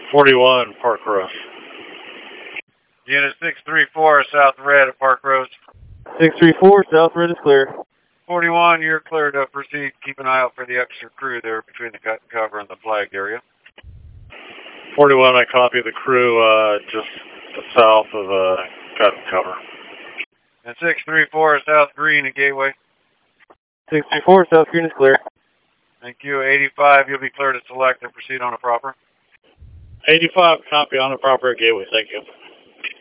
41, Park Road. Unit 634, South Red at Park Road. 634, South Red is clear. 41, you're clear to proceed. Keep an eye out for the extra crew there between the cut and cover and the flagged area. 41, I copy the crew just south of cut and cover. And 634, South Green at Gateway. 634, South Green is clear. Thank you. 85, you'll be clear to select and proceed on a proper. 85, copy on a proper at Gateway, thank you.